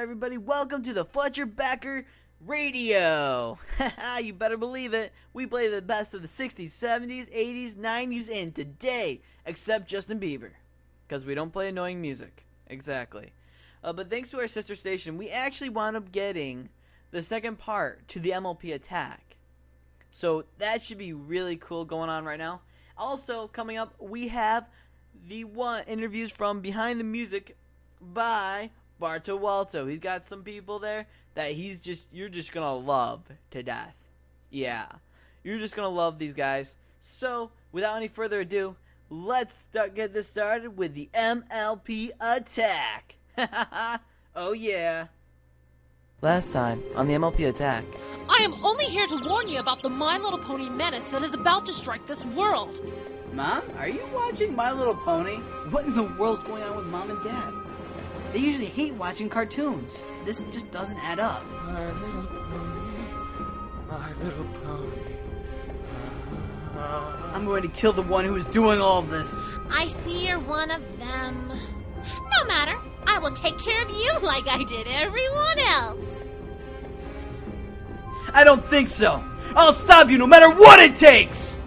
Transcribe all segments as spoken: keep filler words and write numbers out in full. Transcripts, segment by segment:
everybody. Welcome to the Fletcher Backer Radio. You better believe it. We play the best of the sixties, seventies, eighties, nineties, and today, except Justin Bieber, because we don't play annoying music. Exactly. Uh, but thanks to our sister station, we actually wound up getting the second part to the M L P attack. So that should be really cool going on right now. Also, coming up, we have the one interviews from Behind the Music by Barto Walto. He's got some people there that he's just you're just gonna love to death. Yeah, you're just gonna love these guys. So, without any further ado, let's start get this started with the M L P attack. Oh yeah. Last time on the M L P attack. I am only here to warn you about the My Little Pony menace that is about to strike this world. Mom, are you watching My Little Pony? What in the world's going on with Mom and Dad? They usually hate watching cartoons. This just doesn't add up. My little pony, my little pony. Ah. I'm going to kill the one who is doing all of this. I see you're one of them. No matter. I will take care of you like I did everyone else. I don't think so. I'll stop you no matter what it takes!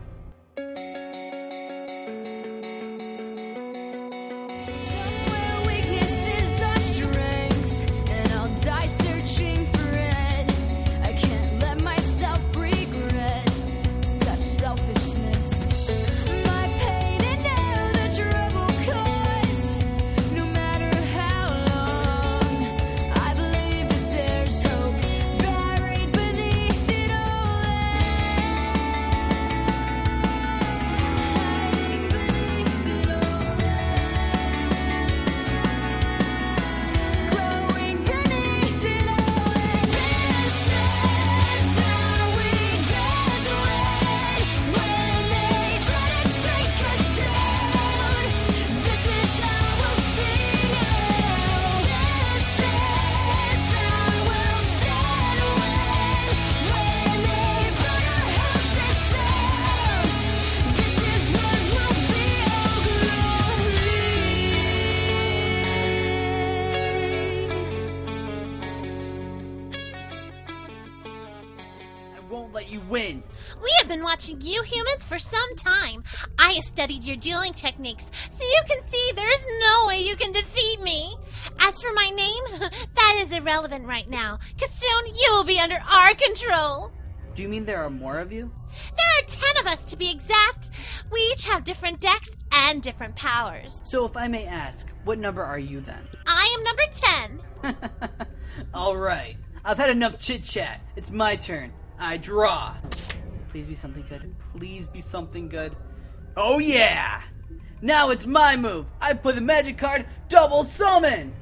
Won't let you win. We have been watching you humans for some time. I have studied your dueling techniques, so you can see there is no way you can defeat me. As for my name, that is irrelevant right now, because soon you will be under our control. Do you mean there are more of you? There are ten of us to be exact. We each have different decks and different powers. So if I may ask, what number are you then? I am number ten. Alright, I've had enough chit-chat. It's my turn. I draw. Please be something good. Please be something good. Oh yeah! Now it's my move. I play the magic card Double Summon!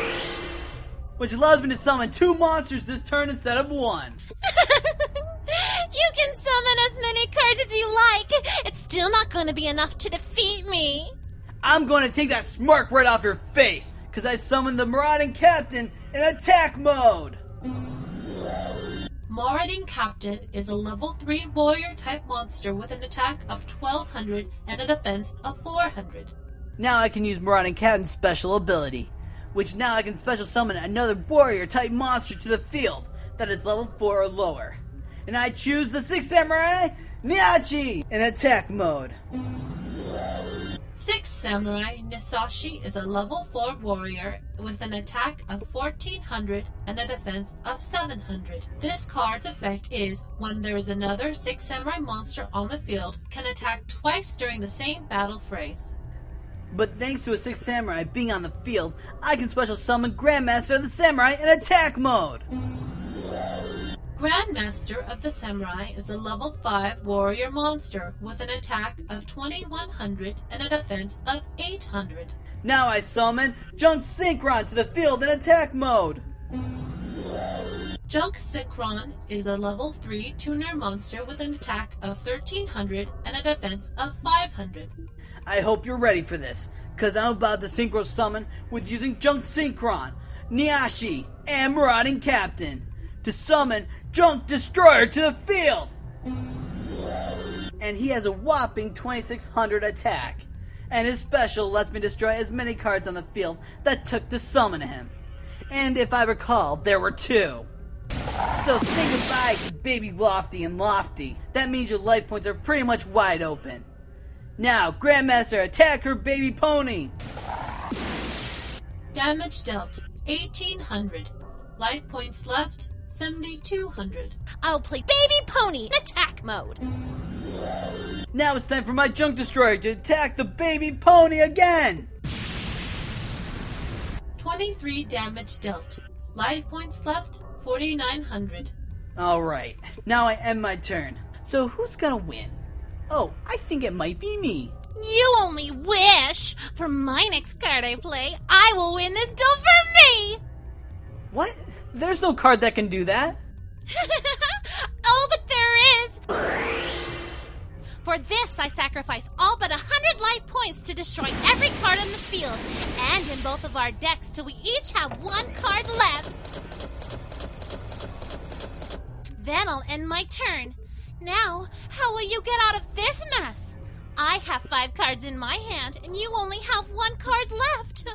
Which allows me to summon two monsters this turn instead of one. You can summon as many cards as you like. It's still not going to be enough to defeat me. I'm going to take that smirk right off your face, because I summoned the Marauding Captain in attack mode. Marauding Captain is a level three warrior-type monster with an attack of twelve hundred and a defense of four hundred. Now I can use Marauding Captain's special ability, which now I can special summon another warrior-type monster to the field that is level four or lower. And I choose the Six Samurai Nyachi in attack mode. Six Samurai Nisashi is a level four warrior with an attack of fourteen hundred and a defense of seven hundred. This card's effect is, when there is another Six Samurai monster on the field, can attack twice during the same battle phase. But thanks to a Six Samurai being on the field, I can special summon Grandmaster of the Samurai in attack mode. Grandmaster of the Samurai is a level five warrior monster with an attack of twenty-one hundred and a defense of eight hundred. Now I summon Junk Synchron to the field in attack mode. Junk Synchron is a level three tuner monster with an attack of thirteen hundred and a defense of five hundred. I hope you're ready for this, because I'm about to synchro summon with using Junk Synchron, Nyashi, and Marauding Captain to summon Junk Destroyer to the field! And he has a whopping twenty-six hundred attack. And his special lets me destroy as many cards on the field that took to summon him. And if I recall, there were two. So say goodbye to Baby Lofty and Lofty. That means your life points are pretty much wide open. Now, Grandmaster, attack her baby pony! Damage dealt, eighteen hundred. Life points left, seventy-two hundred. I'll play Baby Pony in attack mode. Now it's time for my Junk Destroyer to attack the baby pony again! twenty-three damage dealt. Life points left, forty-nine hundred. Alright, now I end my turn. So who's gonna win? Oh, I think it might be me. You only wish! For my next card I play, I will win this duel for me! What? There's no card that can do that. Oh, but there is! For this, I sacrifice all but a hundred life points to destroy every card on the field, and in both of our decks till we each have one card left. Then I'll end my turn. Now, how will you get out of this mess? I have five cards in my hand, and you only have one card left.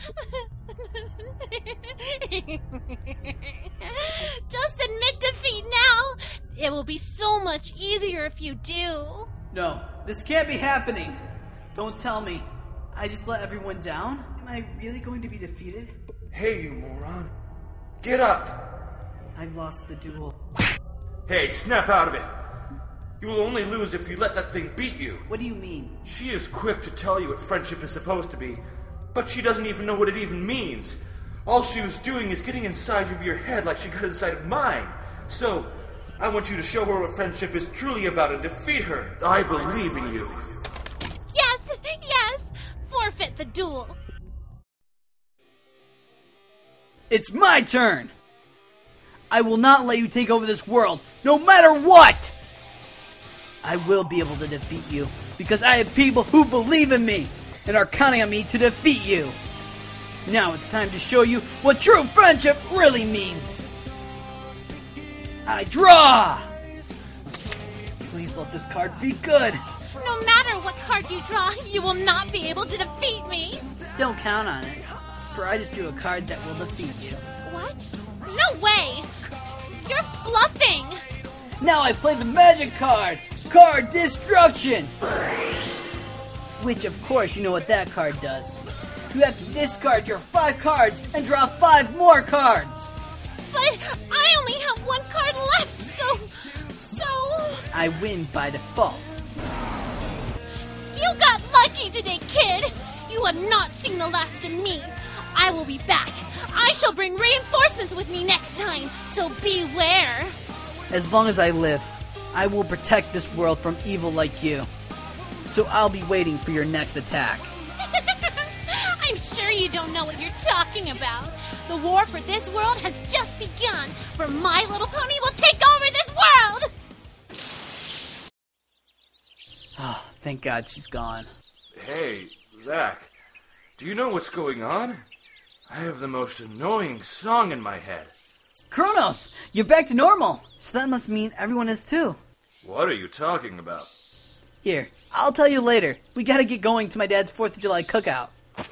Just admit defeat now. It will be so much easier if you do. No, this can't be happening. Don't tell me. I just let everyone down? Am I really going to be defeated? Hey, you moron. Get up! I lost the duel. Hey, snap out of it. You will only lose if you let that thing beat you. What do you mean? She is quick to tell you what friendship is supposed to be, but she doesn't even know what it even means. All she was doing is getting inside of your head like she got inside of mine. So, I want you to show her what friendship is truly about and defeat her. I believe in you. Yes, yes. Forfeit the duel. It's my turn! I will not let you take over this world, no matter what! I will be able to defeat you, because I have people who believe in me, and are counting on me to defeat you. Now it's time to show you what true friendship really means. I draw! Please let this card be good. No matter what card you draw, you will not be able to defeat me. Don't count on it, for I just drew a card that will defeat you. What? No way! You're bluffing! Now I play the magic card, Card Destruction! Which, of course, you know what that card does. You have to discard your five cards and draw five more cards! But I only have one card left, so... so... I win by default. You got lucky today, kid! You have not seen the last of me. I will be back. I shall bring reinforcements with me next time, so beware. As long as I live, I will protect this world from evil like you. So I'll be waiting for your next attack. I'm sure you don't know what you're talking about. The war for this world has just begun, for My Little Pony will take over this world! Oh, thank God she's gone. Hey, Zach, do you know what's going on? I have the most annoying song in my head. Kronos, you're back to normal. So that must mean everyone is too. What are you talking about? Here, I'll tell you later. We gotta get going to my dad's fourth of July cookout.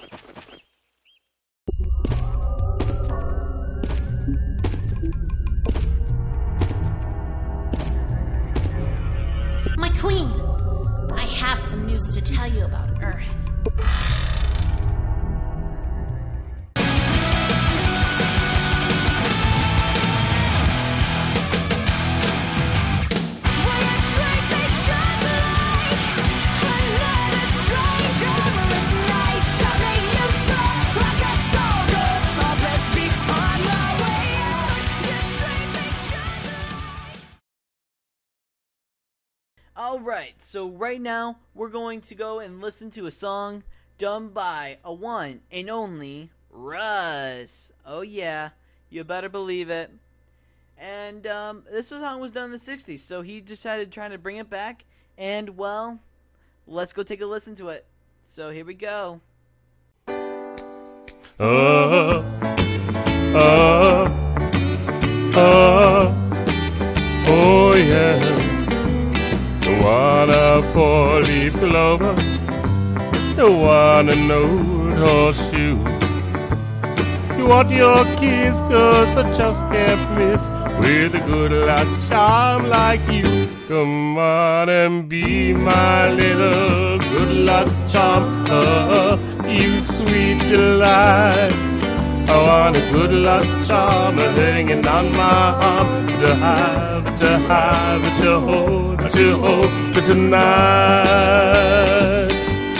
My queen, I have some news to tell you about Earth. Alright, so right now we're going to go and listen to a song done by a one and only Russ. Oh yeah, you better believe it. And um, this song was done in the sixties, so he decided trying to bring it back. And well, let's go take a listen to it. So here we go. Oh, oh, oh, oh yeah. The one a four-leaf clover, the one a old horseshoe. You want your kiss, cause I just can't miss with a good luck charm like you. Come on and be my little good luck charm. Oh, you sweet delight. I want a good luck charm hanging on my arm to have, to have, to hold, to hold tonight.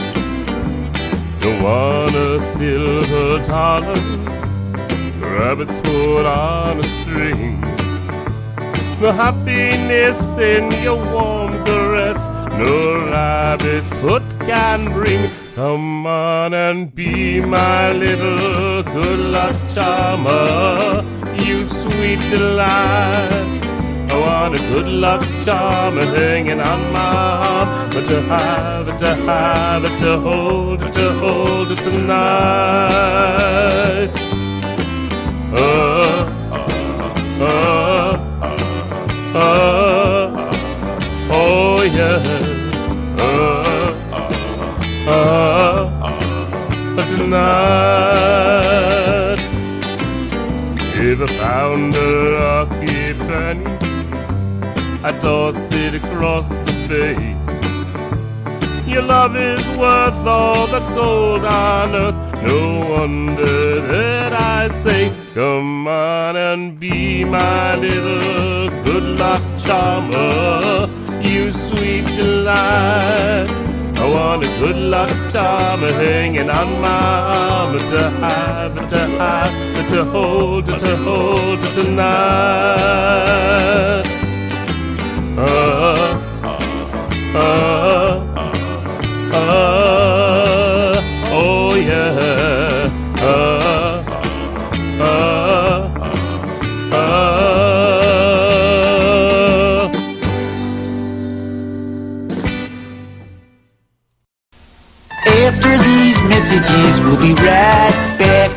You want a silver dollar, rabbit's foot on a string. No happiness in your warm caress, no rabbit's foot can bring. Come on and be my little good luck charmer, you sweet delight. I want a good luck charmer hanging on my arm, but to have it, to have it, to hold it, to hold it tonight. Uh, uh, uh, uh, oh yeah. Uh, uh, uh, tonight. If I found a lucky penny, I'd toss it across the bay. Your love is worth all the gold on earth. No wonder that I say, come on and be my little good luck charmer, you sweet delight. I want a good luck charmer hanging on my arm, to have, to have, to hold, to hold tonight. Uh, uh, uh, oh yeah. Uh, uh, uh. After these messages, we'll be right back.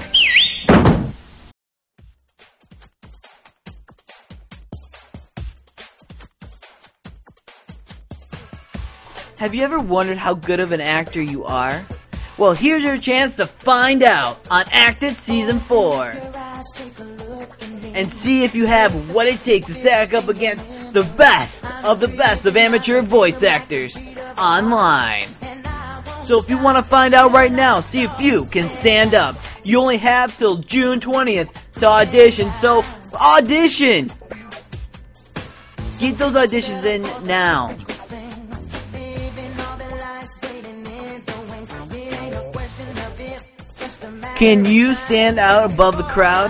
Have you ever wondered how good of an actor you are? Well, here's your chance to find out on Act It Season four. And see if you have what it takes to stack up against the best of the best of amateur voice actors online. So if you want to find out right now, see if you can stand up. You only have till June twentieth to audition, so audition! Get those auditions in now. Can you stand out above the crowd?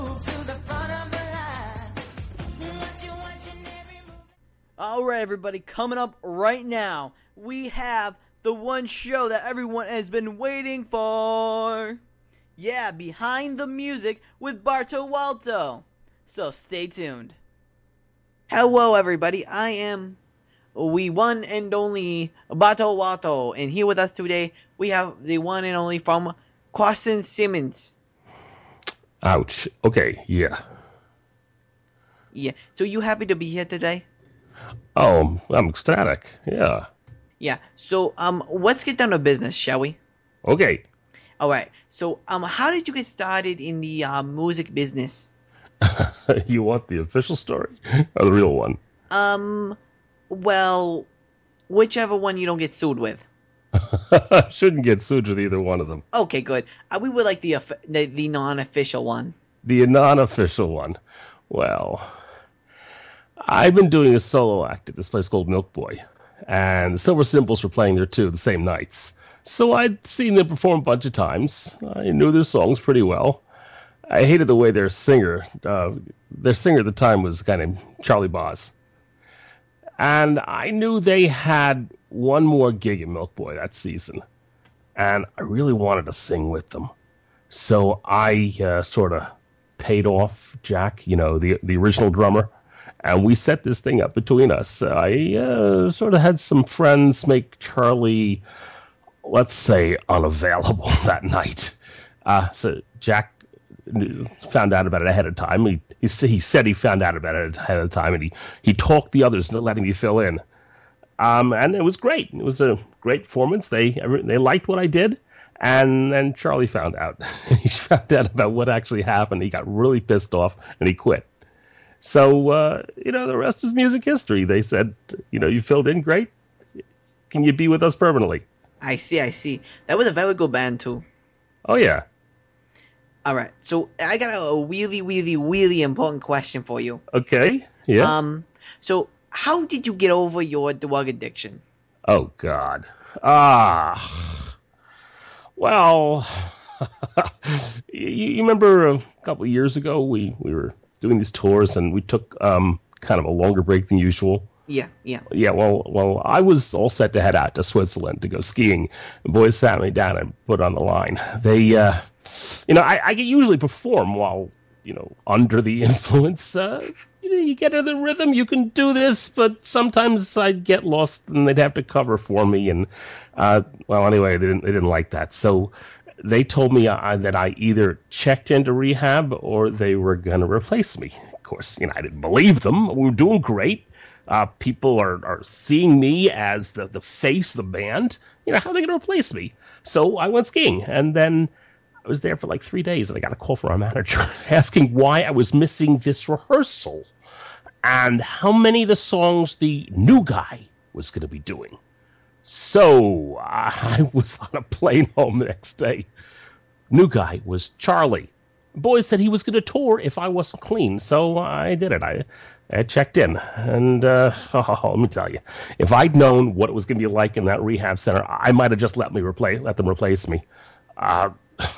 Alright everybody, coming up right now, we have the one show that everyone has been waiting for. Yeah, Behind the Music with Barto Walto. So stay tuned. Hello everybody, I am the one and only Barto Walto, and here with us today we have the one and only from Quaston Simmons. Ouch. Okay, yeah. Yeah, so you happy to be here today? Oh, I'm ecstatic. Yeah. Yeah, so um, let's get down to business, shall we? Okay. All right. So um, how did you get started in the uh, music business? You want the official story or the real one? Um, well, whichever one you don't get sued with. Shouldn't get sued with either one of them. Okay, good. Uh, we would like the, uh, the the non-official one. The non-official one. Well, I've been doing a solo act at this place called Milk Boy, and the Silver Cymbals were playing there too the same nights. So I'd seen them perform a bunch of times. I knew their songs pretty well. I hated the way their singer, uh, their singer at the time was a guy named Charlie Boz. And I knew they had one more gig at Milk Boy that season. And I really wanted to sing with them. So I uh, sort of paid off Jack, you know, the the original drummer. And we set this thing up between us. I uh, sort of had some friends make Charlie, let's say, unavailable that night. Uh, so Jack found out about it ahead of time. He, he he said he found out about it ahead of time, and he, he talked the others into letting me fill in. Um, and it was great. It was a great performance. They they liked what I did, And then Charlie found out. He found out about what actually happened. He got really pissed off, and he quit. So, uh, you know, the rest is music history. They said, you know, you filled in great. Can you be with us permanently? I see, I see. That was a very good band, too. Oh, yeah. All right. So I got a really, really, really important question for you. Okay. Yeah. Um. So how did you get over your drug addiction? Oh, God. Ah. Well, you, you remember a couple of years ago we, we were doing these tours and we took um kind of a longer break than usual. Yeah, yeah. Yeah, well, well, I was all set to head out to Switzerland to go skiing. The boys sat me down and put on the line. They, uh, you know, I, I usually perform while, you know, under the influence. Uh, you know, you get in the rhythm, you can do this, but sometimes I'd get lost and they'd have to cover for me. And, uh, well, anyway, they didn't, they didn't like that. So they told me uh, that I either checked into rehab or they were going to replace me. Of course, you know, I didn't believe them. We were doing great. Uh, people are, are seeing me as the, the face of the band. You know, how are they going to replace me? So I went skiing, and then I was there for like three days, and I got a call from our manager asking why I was missing this rehearsal and how many of the songs the new guy was going to be doing. So I was on a plane home the next day. New guy was Charlie. Boys said he was going to tour if I wasn't clean, so I did it. I, I checked in, and uh, oh, let me tell you, if I'd known what it was going to be like in that rehab center, I might have just let me replace, let them replace me. Uh,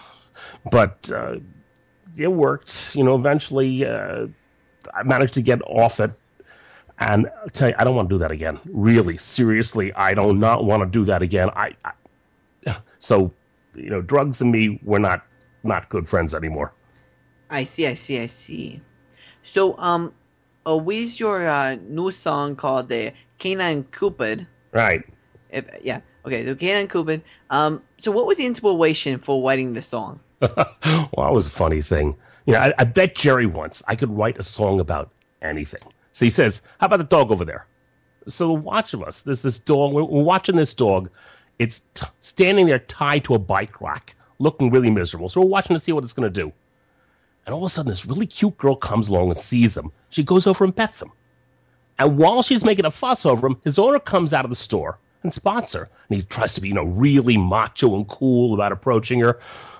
but uh, it worked. You know, eventually uh, I managed to get off it, and I'll tell you, I don't want to do that again. Really, seriously, I do not want to do that again. I, I so you know, drugs and me, we're not not good friends anymore. I see, I see, I see. So, um, uh, where's your uh, new song called the uh, Canine Cupid? Right. If, yeah. Okay, the Canine Cupid. Um, so what was the inspiration for writing this song? Well, that was a funny thing. You know, I, I bet Jerry once I could write a song about anything. So he says, "How about the dog over there?" So the watch of us, there's this dog. We're, we're watching this dog. It's t- standing there tied to a bike rack, looking really miserable. So we're watching to see what it's going to do. And all of a sudden, this really cute girl comes along and sees him. She goes over and pets him. And while she's making a fuss over him, his owner comes out of the store and spots her. And he tries to be, you know, really macho and cool about approaching her.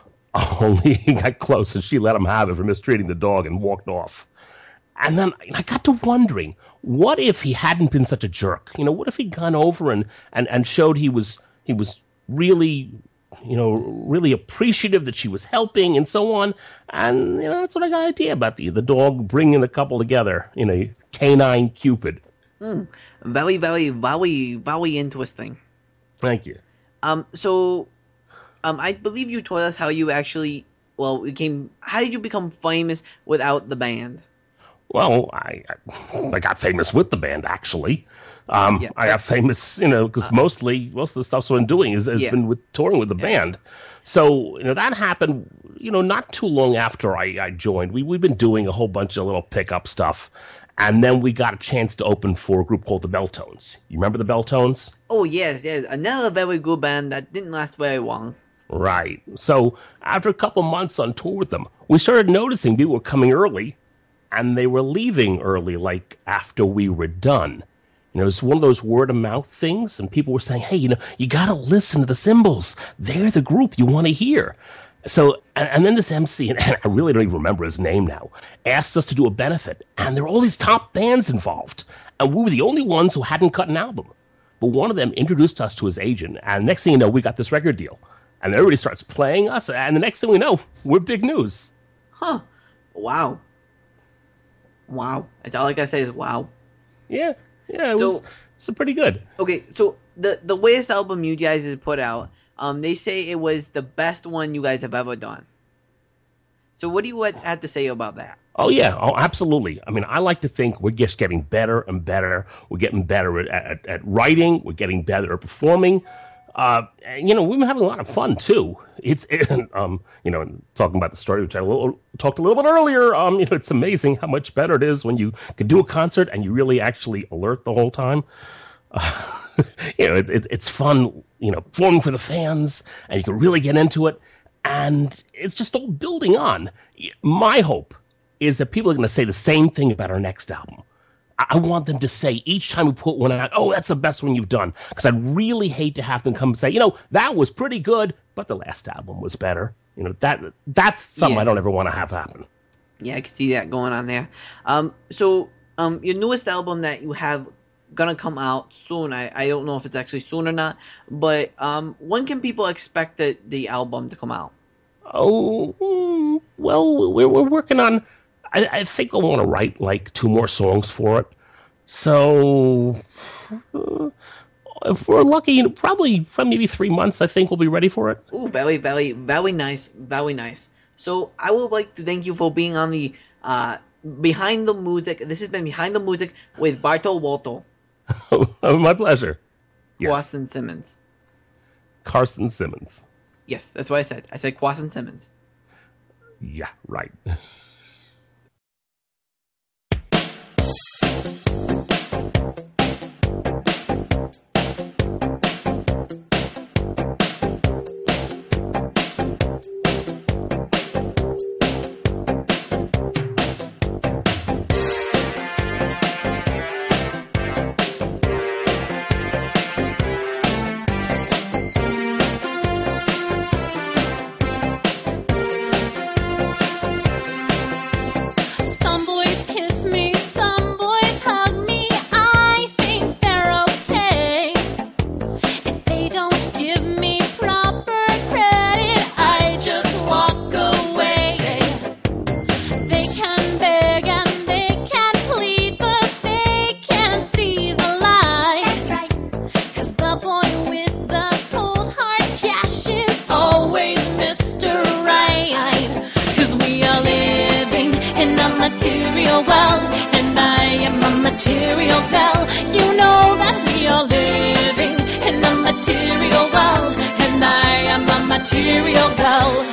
Only he got close and she let him have it for mistreating the dog and walked off. And then I got to wondering, what if he hadn't been such a jerk? You know, what if he'd gone over and, and, and showed he was he was really... you know, really appreciative that she was helping and so on. And, you know, that's what I got an idea about the, the dog bringing the couple together, you know, Canine Cupid. Hmm. Very, very, very, very interesting. Thank you. Um, so, um, I believe you told us how you actually, well, became, how did you become famous without the band? Well, I I got famous with the band, actually. Um, yeah. I got famous, you know, because uh, mostly, most of the stuff I've been doing has, has yeah. been with touring with the yeah. band. So, you know, that happened, you know, not too long after I, I joined. We, we've been doing a whole bunch of little pickup stuff. And then we got a chance to open for a group called the Belltones. You remember the Belltones? Oh, yes, yes. Another very good band that didn't last very long. Right. So, after a couple months on tour with them, we started noticing people were coming early, and they were leaving early, like after we were done. You know, it's one of those word-of-mouth things, and people were saying, hey, you know, you got to listen to the Cymbals. They're the group you want to hear. So, and, and then this M C, and I really don't even remember his name now, asked us to do a benefit, and there were all these top bands involved, and we were the only ones who hadn't cut an album. But one of them introduced us to his agent, and next thing you know, we got this record deal. And everybody starts playing us, and the next thing we know, we're big news. Huh. Wow. Wow. That's all I gotta say is wow. Yeah. Yeah, it so, was so pretty good. Okay, so the the latest album you guys have put out, um, they say it was the best one you guys have ever done. So what do you have to say about that? Oh, yeah. Oh, absolutely. I mean, I like to think we're just getting better and better. We're getting better at, at, at writing. We're getting better at performing. Uh, and, you know, we've been having a lot of fun, too. It's, it, um, you know, talking about the story, which I little, talked a little bit earlier, um, you know, it's amazing how much better it is when you can do a concert and you really actually alert the whole time. Uh, you know, it's, it, it's fun, you know, performing for the fans, and you can really get into it. And it's just all building on. My hope is that people are going to say the same thing about our next album. I want them to say each time we put one out, oh, that's the best one you've done. Because I'd really hate to have them come and say, you know, that was pretty good, but the last album was better. You know, that that's something Yeah. I don't ever want to have happen. Yeah, I can see that going on there. Um, so, um, your newest album that you have gonna come out soon. I, I don't know if it's actually soon or not, but um, when can people expect the, the album to come out? Oh, mm, well, we're, we're working on, I, I think I want to write like two more songs for it. So, uh, if we're lucky, probably from maybe three months, I think we'll be ready for it. Ooh, very, very, very nice, very nice. So I would like to thank you for being on the uh, Behind the Music. This has been Behind the Music with Bartol Walto, My pleasure. Yes. Quasin Simmons. Carson Simmons. Yes, that's what I said. I said Quasin Simmons. Yeah, right. Some boys kiss me, some boys hug me. I think they're okay. If they don't give me proper credit, I just walk away. They can beg and they can plead, but they can't see the light. That's right. 'Cause the boy with the cold hard cash is always Mister Right. 'Cause we are living in a material world, and I am a material girl. You know that we are living in a material world, and I am a material girl.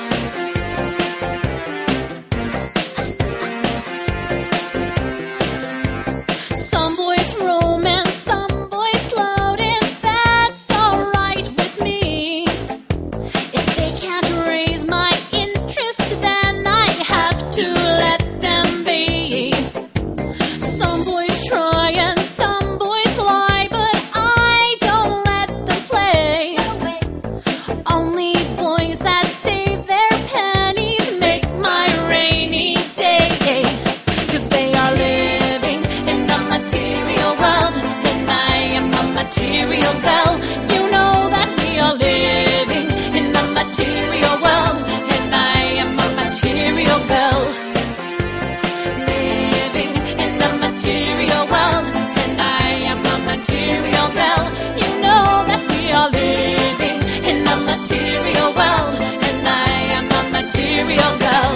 Some boys romance, some boys float in. That's alright with me. If they can't raise my interest, then I have to let them be. Some boys try and some boys lie, but I don't let them play. Only boys that save their pennies make my rainy day. 'Cause they are living in a material world, and I am a material girl. You know that we are living in a material world, and I am a material girl. Living in a material world, and I am a material girl. You know that we are living in a material world, and I am a material girl.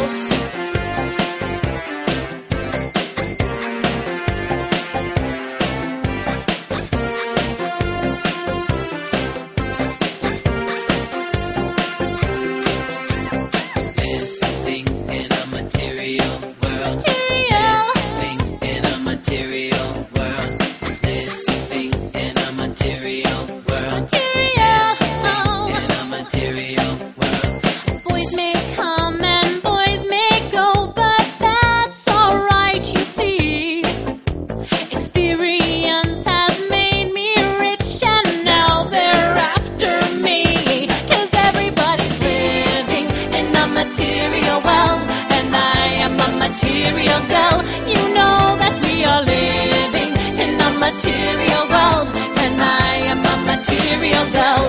Living in a material world. Material. Living in a material world. Living in a material world. Material. In a material world. Boys may come and boys may go, but that's alright, you see. Experience has made me rich, and now they're after me. 'Cause everybody's living in a material world, and I am a material girl. You know that we are living in a material world, and I am a material girl.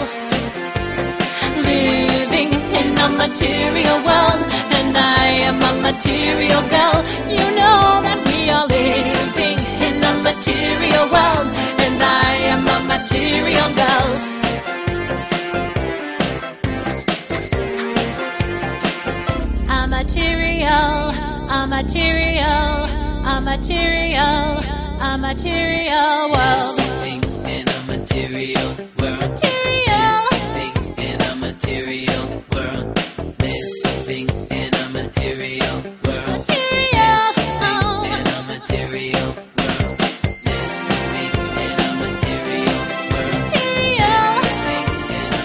Living in a material world, and I am a material girl. You know that we are living in a material world, and I am a material girl. A material, a material, a material, a material world. Living in a material world. Material. Living in a material world. Living in a material world. Material. In a material world. Living in a material world. Material. Living in a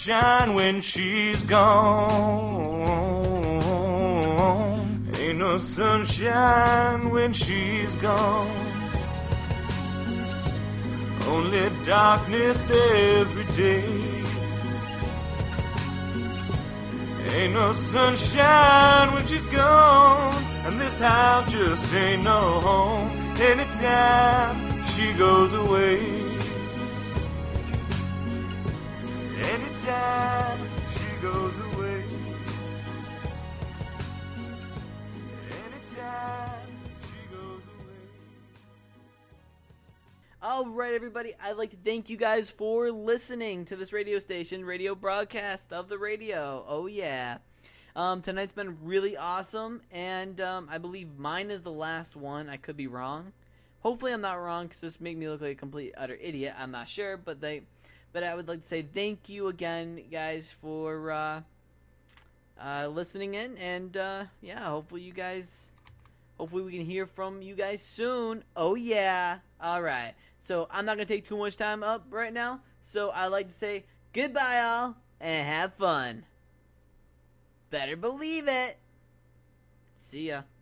sunshine when she's gone. Ain't no sunshine when she's gone. Only darkness every day. Ain't no sunshine when she's gone. And this house just ain't no home anytime she goes away. Anytime she goes away. Anytime she goes away. All right, everybody, I'd like to thank you guys for listening to this radio station, radio broadcast of the radio. Oh, yeah. Um, tonight's been really awesome, and um, I believe mine is the last one. I could be wrong. Hopefully I'm not wrong, because this make me look like a complete utter idiot. I'm not sure, but they, but I would like to say thank you again, guys, for uh, uh, listening in, and uh, yeah, hopefully you guys, hopefully we can hear from you guys soon. Oh yeah. All right. So I'm not gonna take too much time up right now. So I'd like to say goodbye, all, and have fun. Better believe it. See ya.